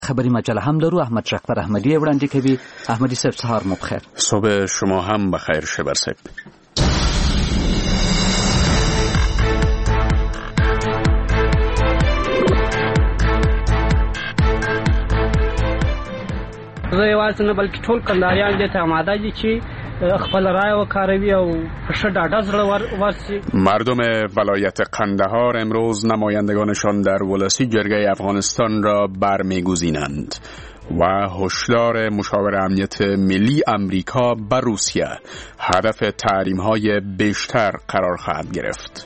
خبری مجله هم دارو. احمد شکفر احمدی وړاندې کوي. احمدی صاحب سهار مو بخیر. صبح شما هم بخیر شبر صاحب. زه یوازې نه بلکې ټول کندهاریان دې ته آماده دي چې خپل رای وکاروي او په ښه ډاډه زړه ورسي. مردم ولایت قندهار امروز نمایندگانشان در ولسی جرگه افغانستان را برمیگزینند و هشدار مشاور امنیت ملی امریکا بر روسیه هدف تحریم‌های بیشتر قرار خواهد گرفت.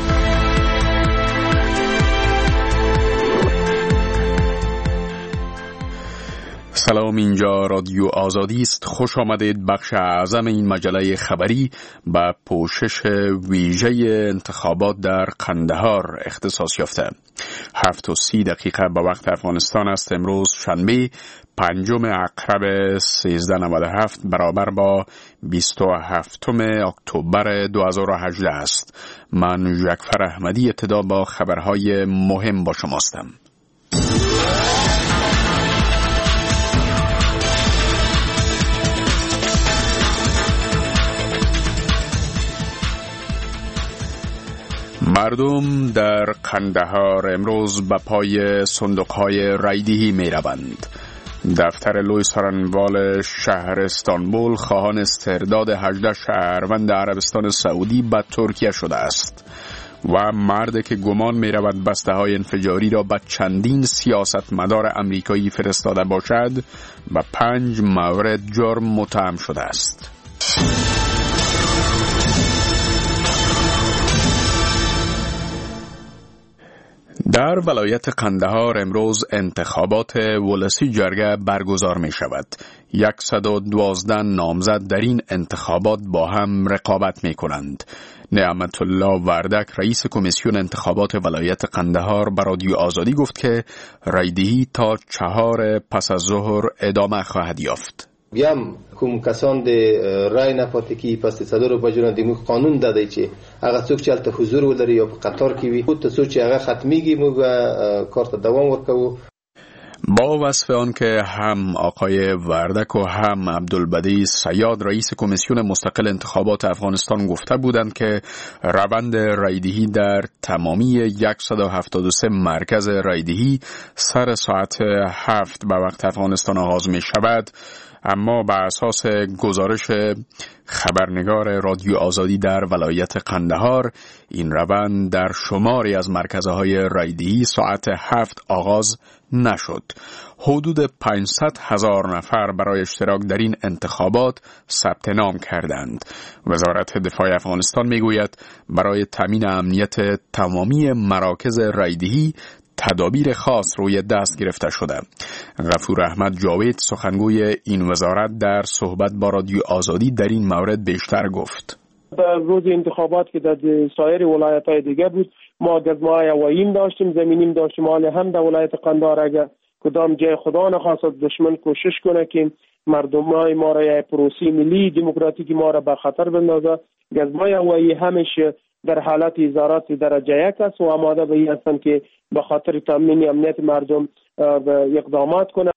سلام، اینجا رادیو آزادی است. خوش آمدید. بخش اعظم این مجله خبری به پوشش ویژه انتخابات در قندهار اختصاص یافته. 7:30 به وقت افغانستان است. امروز شنبه 5 اکرب 1397 برابر با 27 اکتبر 2018 است. من جعفر احمدی ابتدا با خبرهای مهم با شماستم. مردم در قندهار امروز به پای صندوق‌های رایدهی می روند. دفتر لوی سارنوال شهر استانبول خواهان استرداد 18 شهروند عربستان سعودی به ترکیه شده است و مردی که گمان می رود بسته های انفجاری را به چندین سیاستمدار امریکایی فرستاده باشد به 5 مورد جرم متهم شده است. در ولایت قندهار امروز انتخابات ولسی جرگه برگزار می شود. 112 نامزد در این انتخابات با هم رقابت می کنند. نعمت الله وردک رئیس کمیسیون انتخابات ولایت قندهار به رادیو آزادی گفت که رایدهی تا 4 پس از ظهر ادامه خواهد یافت. بیام کوم کسان د رای نه پاتې کی پس صدر بجران د موږ قانون دادی چې هغه څوک چې الته حضور ولري یا په قطار کې وي خو ته څوک چې هغه ختمیږي موږ کارت دوام ورکوو. با وصف آن که هم آقای وردک و هم عبدالبدی صیاد رئیس کمیسیون مستقل انتخابات افغانستان گفته بودند که روند رایدهی در تمامی 173 مرکز رایدهی سر ساعت 7 به وقت افغانستان آغاز می شود، اما بر اساس گزارش خبرنگار رادیو آزادی در ولایت قندهار این روند در شماری از مرکزهای رایدهی ساعت 7 آغاز نشد. حدود 500,000 نفر برای اشتراک در این انتخابات ثبت نام کردند. وزارت دفاع افغانستان میگوید برای تامین امنیت تمامی مراکز رایدهی تدابیر خاص روی دست گرفته شده. غفور احمد جاوید سخنگوی این وزارت در صحبت با رادیو آزادی در این مورد بیشتر گفت. در روز انتخابات که در سایر ولایت‌های دیگه بود ما گزمه‌های هواییم داشتیم، زمینیم داشتیم، حالا هم در ولایت قندهار اگر کدام جای خدا نخواست دشمن کوشش کنه که مردمای ما را یا پروسی ملی دموکراتیک ما را به خطر بندازه، گزمه‌های هوایی همیشه در حالت ازارات درجه 1 است و آماده به این هستند که به خاطر تامین امنیت مردم اقدامات کنند.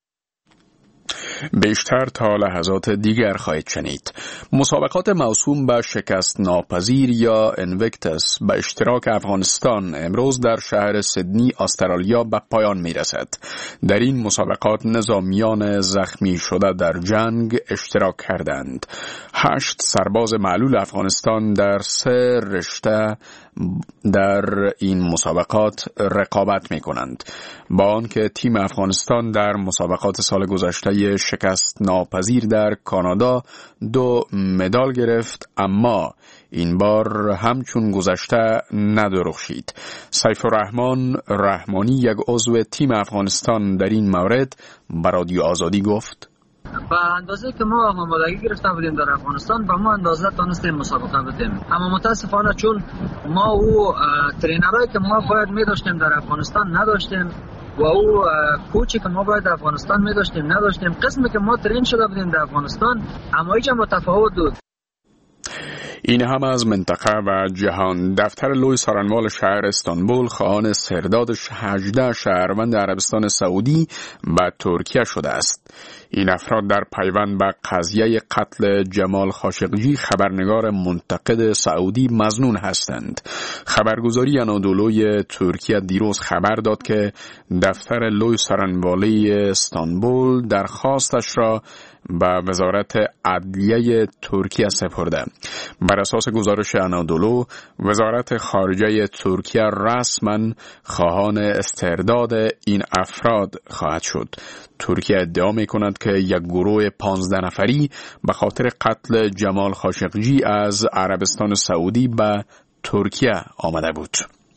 بیشتر تا لحظات دیگر خواهید شنید. مسابقات موسوم به شکست ناپذیر یا انویکتس به اشتراک افغانستان امروز در شهر سیدنی استرالیا به پایان می رسد. در این مسابقات نظامیان زخمی شده در جنگ اشتراک کردند. 8 سرباز معلول افغانستان در 3 رشته در این مسابقات رقابت می کنند. با آنکه تیم افغانستان در مسابقات سال گذشته شکست ناپذیر در کانادا 2 مدال گرفت، اما این بار همچون گذشته ندرخشید. سیف الرحمن رحمانی یک عضو تیم افغانستان در این مورد به رادیو آزادی گفت: با اندازه که ما آمادگی گرفته بودیم در افغانستان با ما اندازه تونستیم مسابقه بدیم، اما متاسفانه چون ما او ترینرایی که ما باید می داشتیم در افغانستان نداشتیم و او کوچی که ما باید در افغانستان می داشتیم نداشتیم، قسمی که ما ترین شده بودیم در افغانستان اما ایجا متفاوت بود. این هم از منطقه و جهان. دفتر لوی سارنوال شهر استانبول خواهان سرداد 18 شهروند عربستان سعودی به ترکیه شده است. این افراد در پیوند به قضیه قتل جمال خاشقجی خبرنگار منتقد سعودی مظنون هستند. خبرگزاری انادولوی ترکیه دیروز خبر داد که دفتر لوی سارنوالی استانبول درخواستش را به وزارت عدلیه ترکیه سپرده. بر اساس گزارش انادولو، وزارت خارجه ترکیه رسما خواهان استرداد این افراد خواهد شد. ترکیه ادعا می کند که یک گروه 15 نفری به خاطر قتل جمال خاشقجی از عربستان سعودی به ترکیه آمده بود.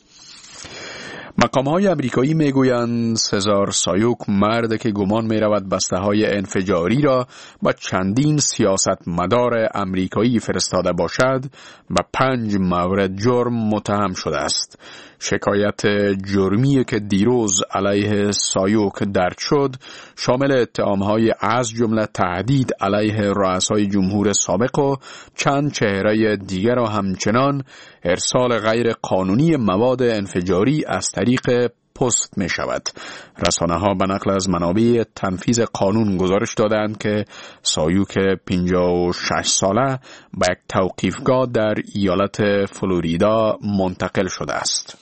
مقام‌های امریکایی میگویند سزار سایوک، مرد که گمان می‌رود بسته‌های انفجاری را با چندین سیاستمدار امریکایی فرستاده باشد، به 5 مورد جرم متهم شده است. شکایت جرمی که دیروز علیه سایوک درج شد شامل اتهام‌های از جمله تهدید علیه رؤسای جمهور سابق و چند چهره دیگر و همچنان ارسال غیر قانونی مواد انفجاری از طریق پست می شود. رسانه ها به نقل از منابع تنفیذ قانون گزارش دادند که سایوک 56 ساله به یک توقیفگاه در ایالت فلوریدا منتقل شده است.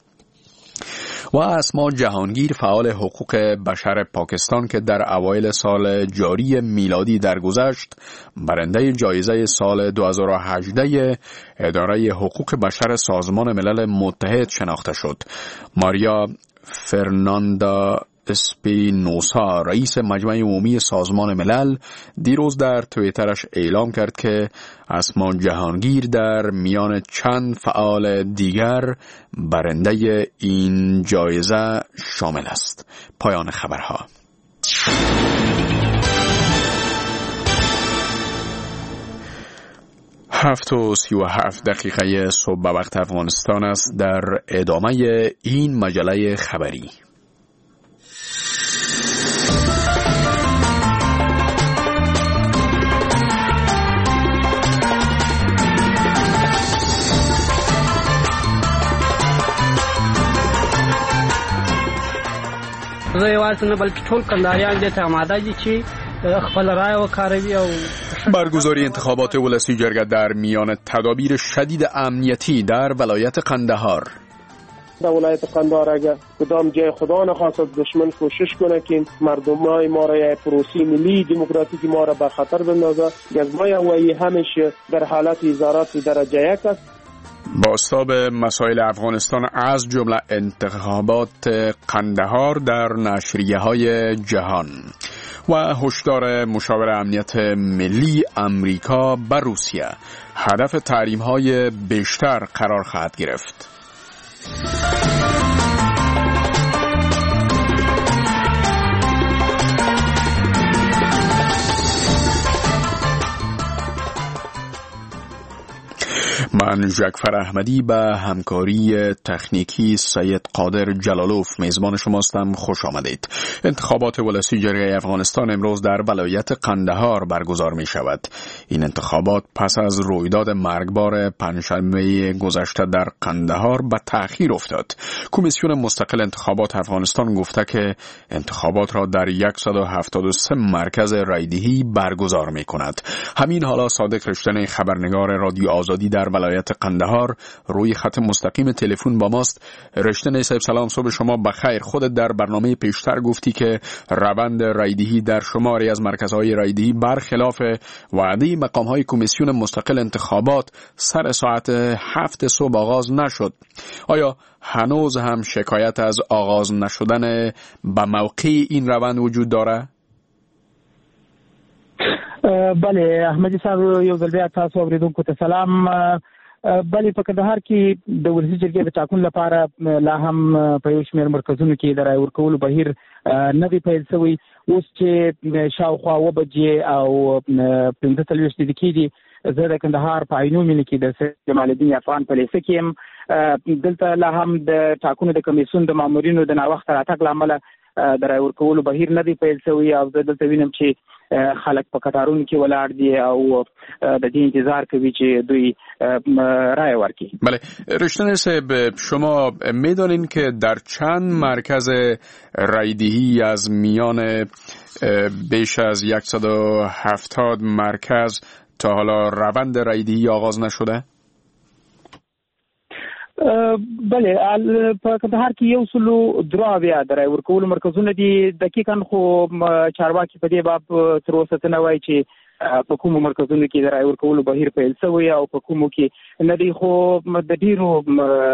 و اسما جهانگیر، فعال حقوق بشر پاکستان که در اوایل سال جاری میلادی درگذشت برنده جایزه سال 2018 اداره حقوق بشر سازمان ملل متحد شناخته شد. ماریا فرناندا اسپینوسا، رئیس مجمع عمومی سازمان ملل، دیروز در توییترش اعلام کرد که اسما جهانگیر در میان چند فعال دیگر برنده این جایزه شامل است. پایان خبرها. 7:37 صبح به وقت افغانستان است. در ادامه این مجله خبری زه یوازې نه بلکې ټول کندهاریان دې ته آماده دي چې خپل رای وکاروي او برگزاری انتخابات ولسی جرگه در میان تدابیر شدید امنیتی در ولایت قندهار. در ولایت قندهار اگر کدام جای خدا نخواست دشمن کوشش کنه که مردمای ما را یک پروسی ملی دموکراتیک ما را به خطر بندازه، گزمای هوایی همیشه در حالت وزارت درجه 1 است. بازتاب مسائل افغانستان از جمله انتخابات قندهار در نشریه‌های جهان و هشدار مشاور امنیت ملی امریکا بر روسیه، هدف تحریم‌های بیشتر قرار خواهد گرفت. من جعفر احمدی به همکاری تکنیکی سید قادر جلالوف میزبان شماستم. خوش آمدید. انتخابات ولسی جرگه افغانستان امروز در ولایت قندهار برگزار می شود. این انتخابات پس از رویداد مرگبار پنجشنبه گذشته در قندهار به تأخیر افتاد. کمیسیون مستقل انتخابات افغانستان گفته که انتخابات را در 173 مرکز رایدهی برگزار می کند. همین حالا صادق رشتن، خبرنگار رادیو آزادی در ولایت قندهار، روی خط مستقیم تلفن با ماست. رشتن صاحب سلام، صبح شما بخیر. خودت در برنامه پیشتر گفتی که روند رایدهی در شماری از مرکزهای رایدهی برخلاف وعده مقامهای کمیسیون مستقل انتخابات سر ساعت 7 صبح آغاز نشد. آیا هنوز هم شکایت از آغاز نشدن به موقع این روند وجود داره؟ بله احمدی صاحب، یو ځل بیا تاسو اوریدونکو ته سلام. بله په کندهار کې د ولسي جرګې د ټاکنو لپاره لا هم په یو شمېر مرکزونو کې د رای ورکولو بهیر نه دی پیل شوی. اوس چې شاوخوا 7 بجې او 45 دقیقې دي، زه د کندهار په عینو مینه کې د سید جمال الدین افغان په لیسه کې یم. دلته لا هم د ټاکنو د کمیسیون د مامورینو د ناوخته راتګ له امله د رای ورکولو بهیر نه دی پیل شوی او زه دلته وینم چې خلک په قطارونو کې ولاړ دي او د دې انتظار کوي چې دوی رای ورکړي. بله رشتن صاحب، شما میدانین که در چند مرکز رایدهی از میان بیش از 170 مرکز تا حالا روند رایدهی آغاز نشده؟ بله، په کندهار کې 102 د رای ورکولو مرکزونه دي. دقیقاً خو چارواکي په دې باب تر اوسه څه نه وایي چې په کومو مرکزونو کې د رای ورکولو بهیر پیل شوی او په کومو کې نه دي، خو د ډیرو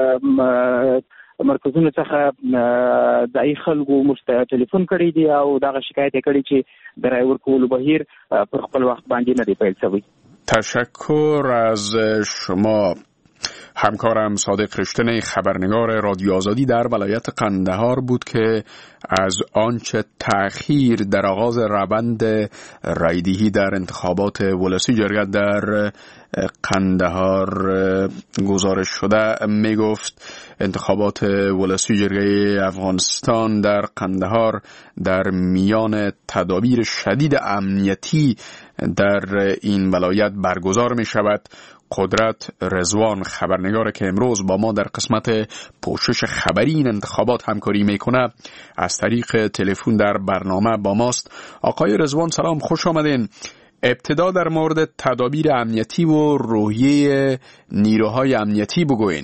مرکزونو څخه د خلکو مشته ټلیفون کړی دی او دغه شکایت کړي چې د رای ورکولو بهیر پر خپل وخت باندې نه دی پیل شوی. تشکر از شما. همکارم صادق رشتن، خبرنگار رادیو آزادی در ولایت قندهار بود که از آنچه تأخیر در آغاز روند رایدهی در انتخابات ولسی جرگه در قندهار گزارش شده می گفت. انتخابات ولسی جرگه افغانستان در قندهار در میان تدابیر شدید امنیتی در این ولایت برگزار می شود. قدرت رضوان، خبرنگار که امروز با ما در قسمت پوشش خبری این انتخابات همکاری میکنه، از طریق تلفن در برنامه با ماست. آقای رضوان سلام، خوش آمدین. ابتدا در مورد تدابیر امنیتی و روحیه نیروهای امنیتی بگوین.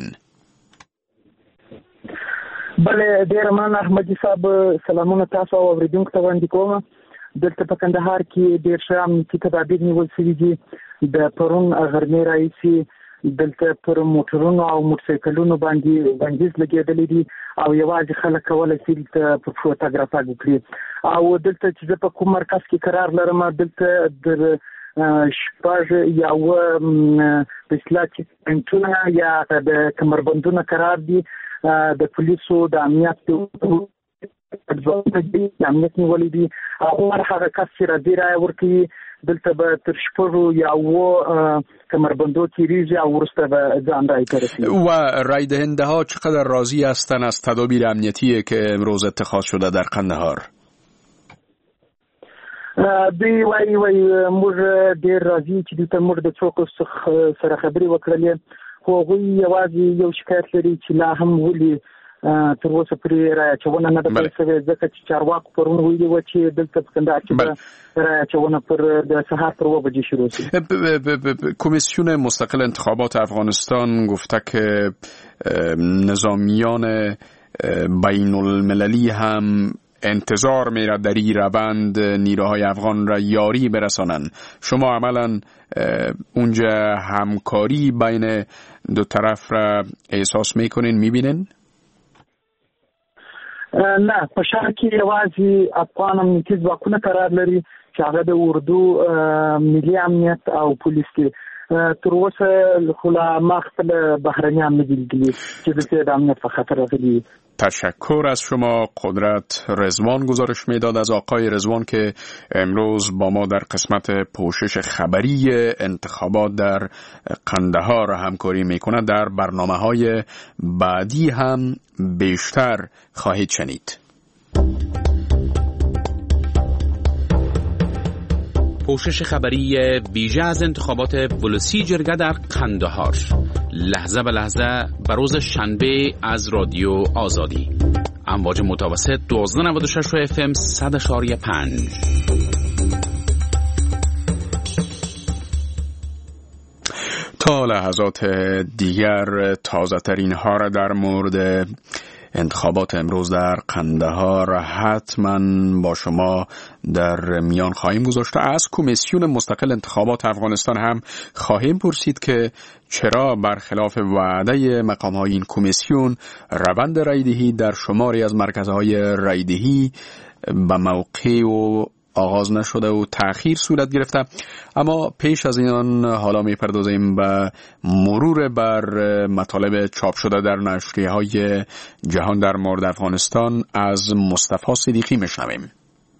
بله، ډیر مننه احمدي صاحب. سلامونه تاسو او اوریدونکو ته وړاندې کوم. دلته په کندهار کې ډیر ښه امنیتي تدابیر نیول شوي دي. د پرون غرمې راهیسې دلته پر موټرونو او موټرسایکلونو باندې بندیز لګېدلی دي او یوازې خلک کولی شي دلته په پښو تګ راتګ وکړي. او دلته چې زه په کوم مرکز کې قرار لرم، دلته د شپږ یا اوه د اصلاح چیک پوینټونه یا د کمربندونه قرار دي. د پولیسو د امنیت د امنیت نیولې دي او هغه کس چې راځي رای ورکوي دلته به تر شپږو یا اوه کمربندو تیریږي او وروسته به ځان رای ته رسیږي. و رای دهنده ها چقدر راضی هستن از تدابیر امنیتی که امروز اتخاذ شده در قندهار؟ دوی وایي موږ ډېر راضي چې دلته موږ د څوک سره خبرې وکړلې، خو هغوی یوازې یو شکایت لري چې لا هم ولې تر اوسه پرې رای اچونه نه ده پیل شوې، ځکه چې چارواکو پرون ویلي وه چې دلته په کندهار کې به رای اچونه د سهار پر 9 بجې شروع شي. کمیسیون مستقل انتخابات افغانستان گفته که نظامیان بین المللی هم انتظار میره در این روند نیروهای افغان را یاری برسانن. شما عملا اونجا همکاری بین دو طرف را احساس میکنین، میبینین؟ نه، په شهر کې یوازې افغان امنیتي ځواکونه قرار لري چې هغه د اردو ملي امنیت او پولیس کې. تر اوسه خو لا ما خپل بهرنیان نه دي لیدلي چې د امنیت په خطر راغلي. تشکر از شما. قدرت رضوان گزارش میداد از آقای رضوان که امروز با ما در قسمت پوشش خبری انتخابات در قندهار همکاری میکنه. در برنامه‌های بعدی هم بیشتر خواهید شنید. پوشش خبری ویژه از انتخابات ولسی جرگه در قندهار، لحظه به لحظه بر روز شنبه از رادیو آزادی، امواج متوسط 1296 FM 100.5. تا لحظات دیگر تازه ترین ها را در مورد انتخابات امروز در قندهار حتما با شما در میان خواهیم گذاشت. از کمیسیون مستقل انتخابات افغانستان هم خواهیم پرسید که چرا برخلاف وعده مقام‌های این کمیسیون روند رایدهی در شماری از مرکزهای رایدهی به موقع و آغاز نشده و تأخیر صورت گرفته. اما پیش از این حالا میپردازیم به مرور بر مطالب چاپ شده در نشریه‌های جهان در مورد افغانستان. از مصطفی صدیقی میشنویم.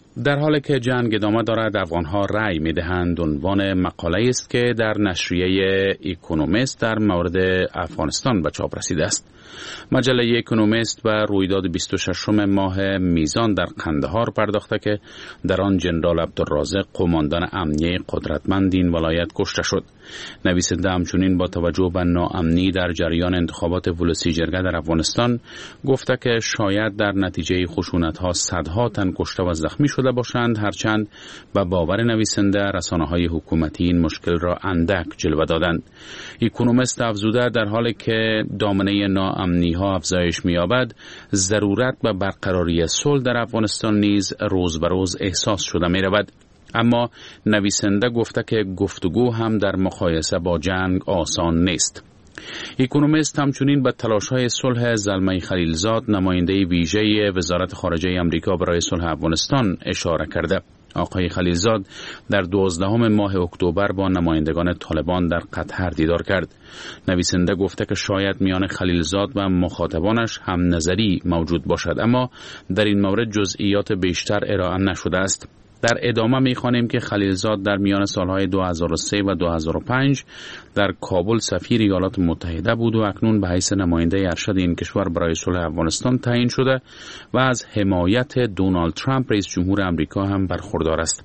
در حالی که جنگ ادامه دارد، افغانها رأی می‌دهند عنوان مقاله است که در نشریه اکونومیست در مورد افغانستان به چاپ رسیده است. مجله اکونومیست به رویداد 26 ماه میزان در قندهار پرداخته که در آن جنرال عبدالرازق قماندان امنیه قدرتمند این ولایت کشته شد. نویسنده همچنین با توجه به ناامنی در جریان انتخابات ولسی جرگه در افغانستان گفته که شاید در نتیجه خشونت‌ها صدها تن کشته و زخمی شده باشند، هرچند به باور نویسنده رسانه‌های حکومتی این مشکل را اندک جلوه دادند. اکونومیست افزوده در حالی که دامنه ناامنی‌ها افزایش می‌یابد، ضرورت به برقراری صلح در افغانستان نیز روز به روز احساس شده می‌رود. اما نویسنده گفته که گفتگو هم در مقایسه با جنگ آسان نیست. اکونومیست همچنین به تلاش‌های صلح زلمه خلیلزاد، نماینده ویژه وزارت خارجه آمریکا برای صلح افغانستان اشاره کرده. آقای خلیلزاد در 12 ماه اکتبر با نمایندگان طالبان در قطر دیدار کرد. نویسنده گفته که شاید میان خلیلزاد و مخاطبانش هم نظری موجود باشد، اما در این مورد جزئیات بیشتر ارائه نشده است. در ادامه می‌خوانیم که خلیلزاد در میان سالهای 2003 و 2005 در کابل سفیر ایالات متحده بود و اکنون به حیث نماینده ارشد این کشور برای صلح افغانستان تعیین شده و از حمایت دونالد ترامپ رئیس جمهور آمریکا هم برخوردار است.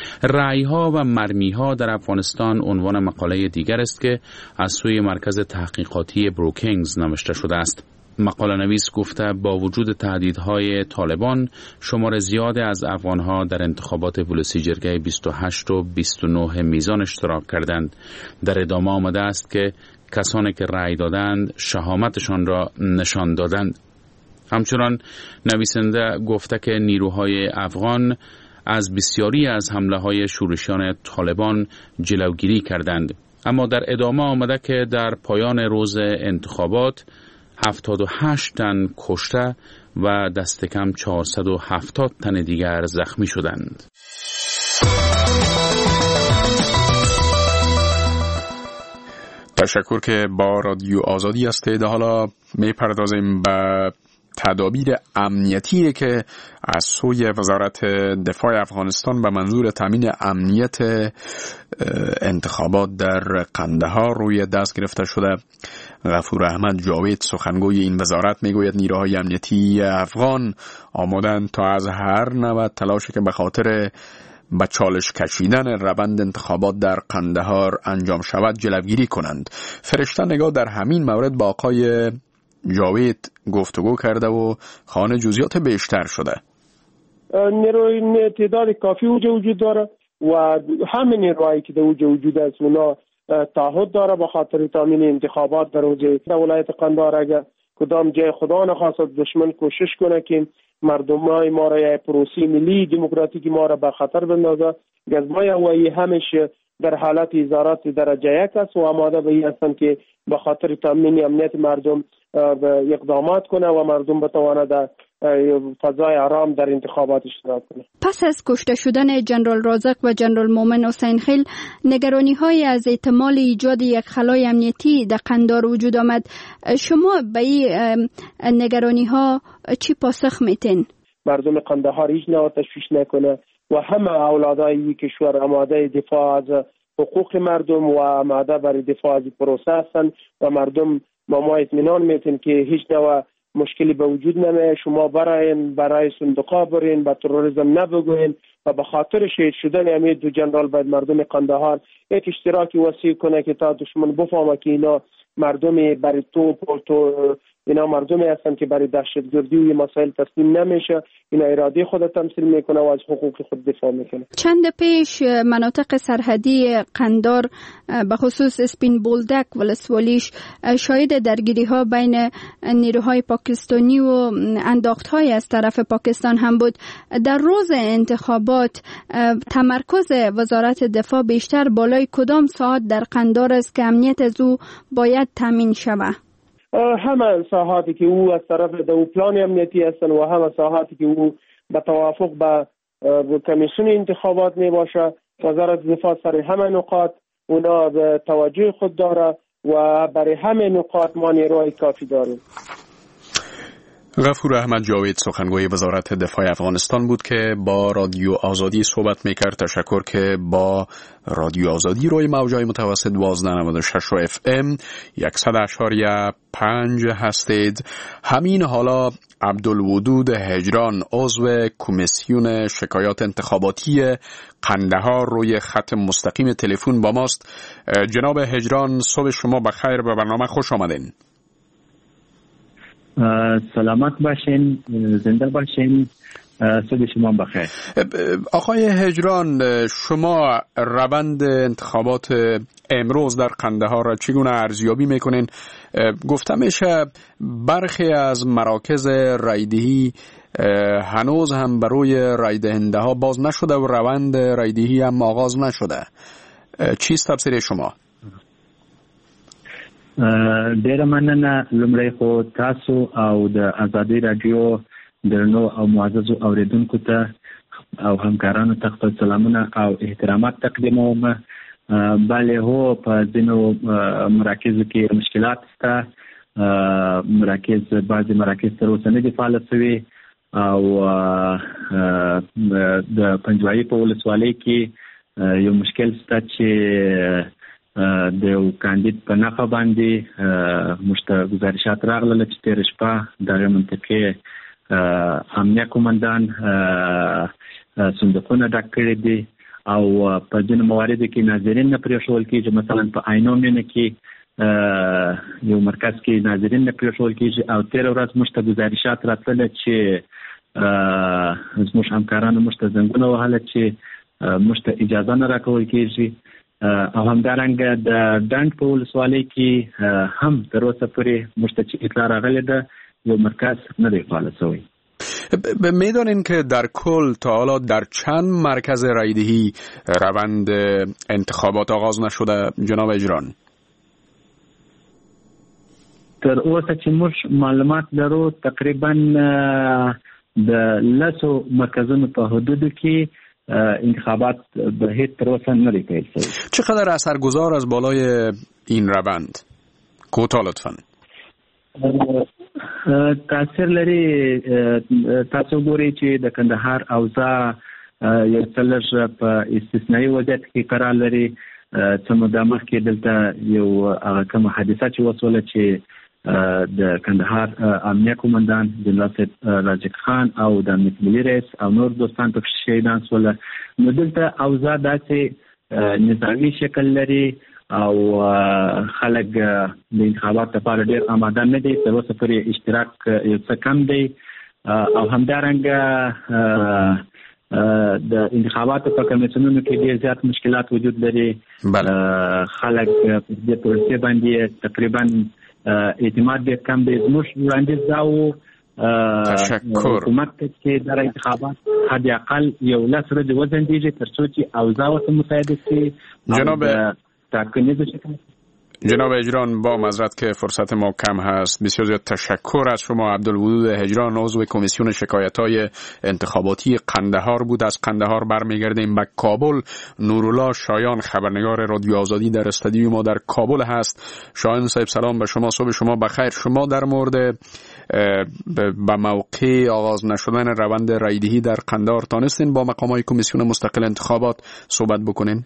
رأی‌ها و مرمی‌ها در افغانستان عنوان مقاله دیگر است که از سوی مرکز تحقیقاتی بروکینگز نوشته شده است. مقاله نویس گفته با وجود تهدیدهای طالبان، شمار زیاد از افغانها در انتخابات ولسی جرگه 28 و 29 میزان اشتراک کردند. در ادامه آمده است که کسانی که رأی دادند شهامتشان را نشان دادند. همچنان نویسنده گفته که نیروهای افغان از بسیاری از حمله‌های شورشیان طالبان جلوگیری کردند. اما در ادامه آمده که در پایان روز انتخابات 78 تن کشته و دست کم 470 تن دیگر زخمی شدند. تشکر که با رادیو آزادی هستید. حالا میپردازیم به تدابیر امنیتی که از سوی وزارت دفاع افغانستان به منظور تامین امنیت انتخابات در قندهار روی دست گرفته شده. غفور احمد جاوید سخنگوی این وزارت میگوید نیروهای امنیتی افغان آمادند تا از هر نوع تلاشی که به خاطر به چالش کشیدن روند انتخابات در قندهار انجام شود جلوگیری کنند. فرشته نگاه در همین مورد با آقای جاوید گفتگو کرده و خواهان جزئیات بیشتر شده. نیروی تعداد کافی وجود داره و همه نیروهایی که در وجود است اونا تعهد داره به خاطر تامین انتخابات در ولایت قندهار. اگر کدام جای خدا نخواست دشمن کوشش کنه که مردمای ما را یا پروسی ملی دموکراتیک ما را به خطر بندازه، گزمای هوایی همیشه در حالت ازارات درجه 1 است و آماده به این هستند که به خاطر تامین امنیت مردم اقدامات کنه و مردم بتواند در فضای آرام در انتخابات اشتراک کنه. پس از کشته شدن جنرال رازق و جنرال مومن حسین خیل، نگرانی های از احتمال ایجاد یک خلای امنیتی در قندهار وجود آمد. شما به این نگرانی ها چی پاسخ میتین؟ مردم قندهار هیچ نوع تشویش نکنه و همه اولادای کشور آماده دفاع از حقوق مردم و آماده برای دفاع از پروسه هستند و مردم ما اطمینان میتین که هیچ نوع مشکلی به وجود نمیاد. شما برای صندوقا برین، با تروریسم نبگوین و به خاطر شهید شدن امیر دو جنرال باید مردم قندهار یک اشتراکی وسیع کنه که تا دشمن بفهمه که اینا مردم برای اینا مردمی هستن که برای دهشتگردی و مسائل تسلیم نمیشه. اینا اراده خود تمثیل میکنه و از حقوق خود دفاع میکنه. چند پیش مناطق سرحدی قندهار به خصوص اسپین بولدک و لسوالیش شاهد درگیری ها بین نیروهای پاکستانی و انداخت های از طرف پاکستان هم بود. در روز انتخابات تمرکز وزارت دفاع بیشتر بالای کدام ساحات در قندهار است که امنیت از او باید تامین شود؟ همه ساحاتی که او از طرف دو پلان امنیتی هستند و همه ساحاتی که او به توافق با کمیسیون انتخابات می باشه. وزارت دفاع سر همه نقاط اونا به توجه خود داره و برای همه نقاط ما نیروهای کافی داریم. غفور احمد جاوید سخنگوی وزارت دفاع افغانستان بود که با رادیو آزادی صحبت میکرد. تشکر که با رادیو آزادی روی موجای متوسط 1296 و FM 100.5 هستید. همین حالا عبدالودود هجران عضو کمیسیون شکایات انتخاباتی قندهار روی خط مستقیم تلفن با ماست. جناب هجران صبح شما بخیر، به برنامه خوش آمدین. سلامت باشین، زنده باشین، صبح شما بخیر. آقای هجران، شما روند انتخابات امروز در قندهار را چگونه ارزیابی میکنین؟ گفته میشه برخی از مراکز رایدهی هنوز هم برای رایدهنده ها باز نشده و روند رایدهی هم آغاز نشده. چیست تفسیر شما؟ ډیره مننه. لومړی خو تاسو او د ازادي رادیو درنو او معززو اوریدونکو ته او همکارانو ته خپل سلامونه او احترامات تقدیموم. بله هو په ځینو مراکزو کې مشکلات شته. بعضې مراکز تر اوسه نه دي فعاله شوي او د پنجوایي په ولسوالۍ کې یو مشکل شته چې د یو کاندید په نښه باندې موږ ته ګزارشات راغلل چې تېره شپه دغه منطقې امنیه قومندان صندوقونه ډک کړي دي او په ځینو مواردو کې ناظرین نه پرېښول کېږي. مثلا په عینو مینه کې یو مرکز کې ناظرین نه پرېښول کېږي او تېره ورځ موږ ته ګزارشات راتلله چې زموږ همکارانو موږ ته زنګونه وهله چې موږ ته اجازه نه راکول کېږي. او همدارنګه د ډنډ په ولسوالۍ کې هم تر اوسه پورې موږ ته چې اطلاع راغلې ده یو مرکز نه دی فعال شوی. میدانین که در کل تا حالا در چند مرکز رایدهی روند انتخابات آغاز نشده جناب اجران؟ تر اوسه چې موږ معلومات لرو تقریبا د 10 مرکزونو په حدودو کې انتخابات به هیچ تر اوسه نه پیل شوی. چقدر اثرگذار از بالای این روند؟ کوتاه لطفاً. تاثیر لري. تاسو ګورئ چې د کندهار اوضاع یو څه لږ په استثنایي وضعیت کې قرار لري. څه موده مخکې دلته یو هغه کومه حادثه چې وسوله چې د کندهار امنیه قومندان جنرال صاحب راجق خان او د امنیت ملي رئیس او نور دوستان په شهیدان شول. نو دلته اوضاع داسې نظامي شکل لري او خلک د انتخابات لپاره ډېر آماده نه دي. تر اوسه پورې اشتراک یو څه کم دی او همدارنګه د انتخاباتو په کمیسیونونو کې ډېر زیات مشکلات وجود لري. خلک په دې پروسې باندې تقریبا اعتماد ډېر کم دی. زموږ وړاندیز دا و حکومت ته چې در انتخابات حد اقل یو 10 ورځې وځنډېږي تر څو چې اوضاع ورته مساعده شي. جناب اجران، با معذرت که فرصت ما کم هست، بسیار زیاد تشکر از شما. عبدالودود هجران عضو کمیسیون شکایت‌های انتخاباتی قندهار بود. از قندهار برمیگردیم به کابل. نورالله شایان خبرنگار رادیو آزادی در استودیو ما در کابل هست. شایان صاحب سلام به شما، صبح شما بخیر. شما در مورد به موقع آغاز نشدن روند رایدهی در قندهار تانستین با مقامات کمیسیون مستقل انتخابات صحبت بکنین؟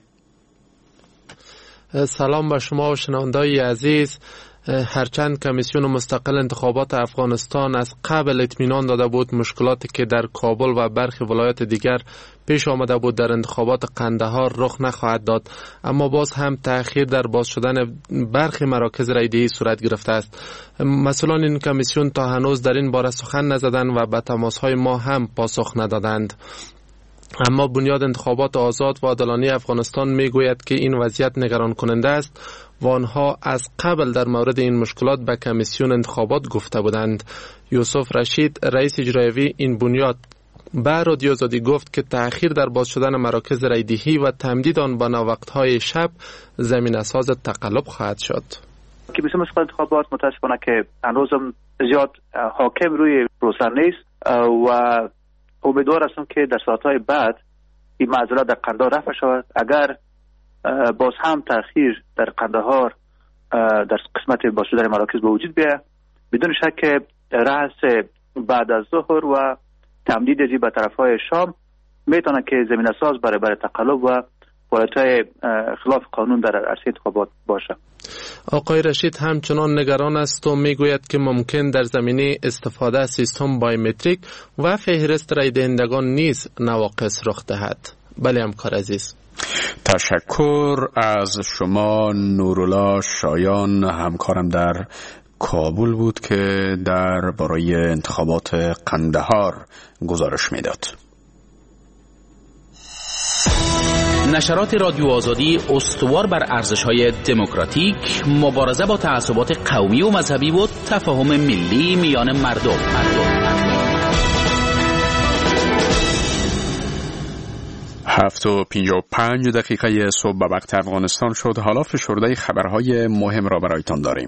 سلام به شما و شنونده‌های عزیز. هرچند کمیسیون مستقل انتخابات افغانستان از قبل اطمینان داده بود مشکلاتی که در کابل و برخی ولایات دیگر پیش آمده بود در انتخابات قندهار رخ نخواهد داد، اما باز هم تأخیر در باز شدن برخی مراکز رایدهی صورت گرفته است. مسئولان این کمیسیون تا هنوز در این باره سخن نزدند و به تماس‌های ما هم پاسخ ندادند. اما بنیاد انتخابات آزاد و عادلانه افغانستان میگوید که این وضعیت نگران کننده است و آنها از قبل در مورد این مشکلات به کمیسیون انتخابات گفته بودند. یوسف رشید رئیس اجرایی این بنیاد به رادیو آزادی گفت که تأخیر در باز شدن مراکز رایدهی و تمدید آن به ناوقت‌های شب زمینه‌ساز تقلب خواهد شد. کمیسیون مستقل انتخابات متاسفانه که هنوزم زیاد حاکم روی پروسه نیست و امیدوار هستم که در ساعتهای بعد این معضلات در قندهار رفع شود. اگر باز هم تأخیر در قندهار در قسمت باز شدن مراکز به وجود بیاید، بدون شک رأس بعد از ظهر و تمدید ازی به طرفهای شام میتونه که زمینه ساز برای تقلب و فعالیت‌های خلاف قانون در عرصه انتخابات باشه. آقای رشید همچنان نگران است و میگوید که ممکن در زمینه استفاده از سیستم بایومتریک و فهرست رای دهندگان نیز نواقص رخ دهد. بله همکار عزیز. تشکر از شما نورالله شایان، همکارم در کابل بود که در برای انتخابات قندهار گزارش میداد. نشرات رادیو آزادی استوار بر ارزش‌های دموکراتیک، مبارزه با تعصبات قومی و مذهبی و تفاهم ملی میان مردم. 7:55 صبح به وقت افغانستان شد. حالا فشرده خبرهای مهم را برایتان داریم.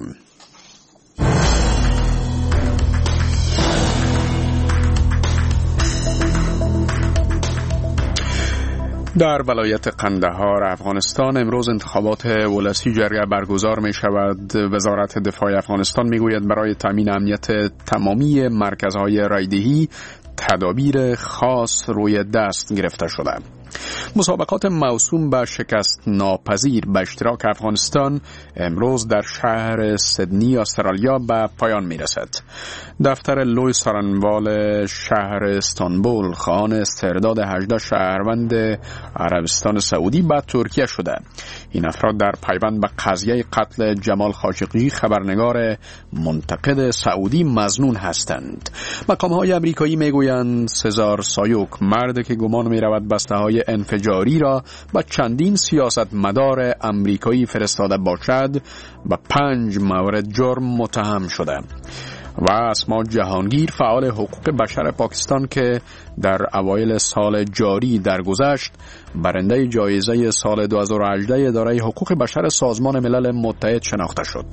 در ولایت قندهار افغانستان امروز انتخابات ولسی جرگه برگزار می شود. وزارت دفاع افغانستان می گوید برای تامین امنیت تمامی مرکزهای رایدهی تدابیر خاص روی دست گرفته شده. مسابقات موسوم به شکست ناپذیر به اشتراک افغانستان امروز در شهر سیدنی استرالیا به پایان می رسد. دفتر لوی سارنوال شهر استانبول خواهان استرداد 18 شهروند عربستان سعودی به ترکیه شده. این افراد در پیوند به قضیه قتل جمال خاشقجی خبرنگار منتقد سعودی مظنون هستند. مقام‌های آمریکایی میگویند سزار سایوک، مرد که گمان می‌رود بسته‌های انفجاری را با چندین سیاستمدار آمریکایی فرستاده باشد، با 5 مورد جرم متهم شده. و اسما جهانگیر، فعال حقوق بشر پاکستان که در اوایل سال جاری درگذشت برنده جایزه سال 2018 اداره حقوق بشر سازمان ملل متحد شناخته شد.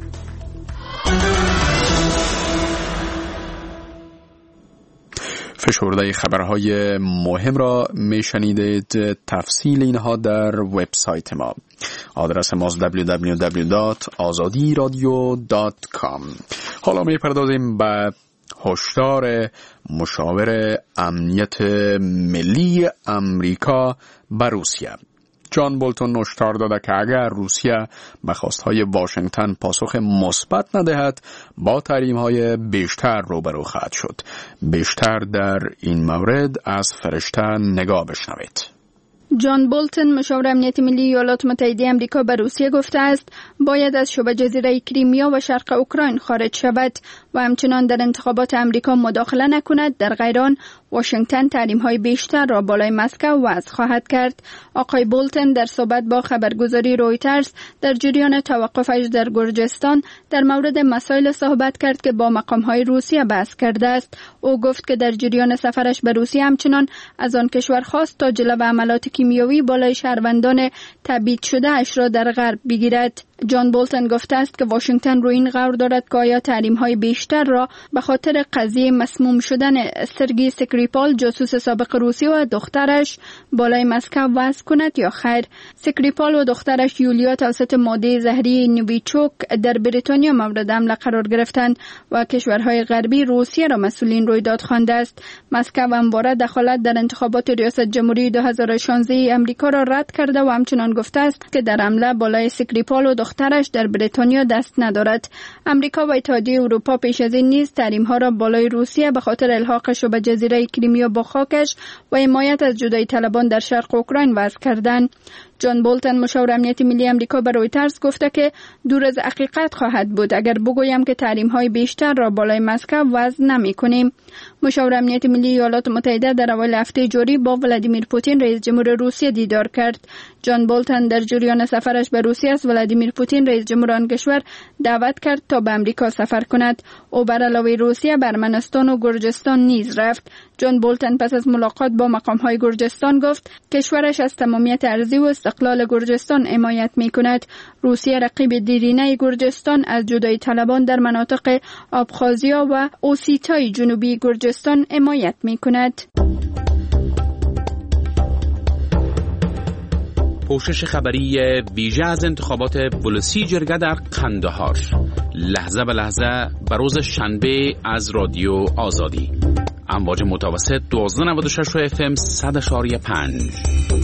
فشرده خبرهای مهم را میشنیدید. تفصیل اینها در وبسایت ما. آدرس ما www.azadiradio.com. حالا میپردازیم به هشدار مشاور امنیت ملی امریکا به روسیه. جان بولتون هشدار داده که اگر روسیه به خواستهای واشنگتن پاسخ مثبت ندهد با تحریم‌های بیشتر روبرو خواهد شد. بیشتر در این مورد از فرشته نگاه بشنوید. جان بولتون مشاور امنیت ملی ایالات متحده آمریکا به روسیه گفته است باید از شبه جزیره کریمیا و شرق اوکراین خارج شود و همچنان در انتخابات آمریکا مداخله نکند. در غیر آن واشنگتن تحریم‌های بیشتر را بالای مسکو وضع خواهد کرد. آقای بولتون در صحبت با خبرگزاری رویترز در جریان توقفش در گرجستان در مورد مسائل صحبت کرد که با مقام‌های روسیه بحث کرده است. او گفت که در جریان سفرش به روسیه همچنان از آن کشور خواست تا جلو عملات کیمیایی بالای شهروندان تبعید شده اش را در غرب بگیرد. جان بولتون گفته است که واشنگتن روی این غور دارد که آیا تحریم‌های بیشتر را به خاطر قضیه مسموم شدن سرگئی سکریپال جاسوس سابق روسیه و دخترش بالای مسکو وضع کند یا خیر. سکریپال و دخترش یولیا توسط ماده زهری نویچوک در بریتانیا مورد حمله قرار گرفتند و کشورهای غربی روسیه را مسئولین رویداد خوانده است. مسکو همواره دخالت در انتخابات ریاست جمهوری 2016 امریکا را رد کرده و همچنان گفته است که در حمله بالای سکریپال و دخترش در بریتانیا دست ندارد. امریکا و اتحادیه اروپا پیش از این نیز تحریم‌ها را بالای روسیه به خاطر الحاقش به جزیره کریمیا با خاکش و حمایت از جدایی طلبان در شرق اوکراین وضع کردند. جان بولتون مشاور امنیت ملی آمریکا به رویترز گفته که دور از حقیقت خواهد بود اگر بگویم که تحریم‌های بیشتر را بالای مسکو وضع نمی‌کنیم. مشاور امنیت ملی ایالات متحده در اول هفته جاری با ولادیمیر پوتین رئیس جمهور روسیه دیدار کرد. جان بولتون در جریان سفرش به روسیه از ولادیمیر پوتین رئیس جمهور آن کشور دعوت کرد تا به آمریکا سفر کند. او بر علاوه روسیه به ارمنستان و گرجستان نیز رفت. جان بولتون پس از ملاقات با مقام‌های گرجستان گفت کشورش از تمامیت ارضی و استقلال گرجستان حمایت می‌کند. روسیه رقیب دیرینه گرجستان از جدایی طلبان در مناطق آبخازیا و اوسیتای جنوبی گرجستان حمایت می‌کند. پوشش خبری ویژه از انتخابات ولسی جرگه در قندهار. لحظه به لحظه به روز شنبه از رادیو آزادی. امواج متوسط 1296 FM 100.5.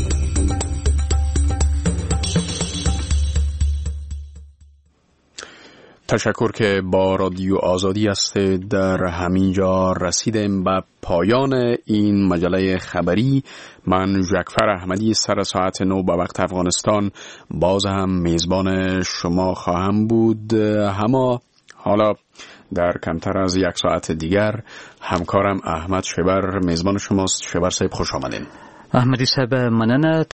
تشکر که با رادیو آزادی هستید. در همینجا رسیدیم به پایان این مجله خبری. من جعفر احمدی سر ساعت 9 به وقت افغانستان باز هم میزبان شما خواهم بود. حالا در کمتر از یک ساعت دیگر همکارم احمد شبر میزبان شماست. شبر صاحب خوش آمدین. احمدی صاحب مننه.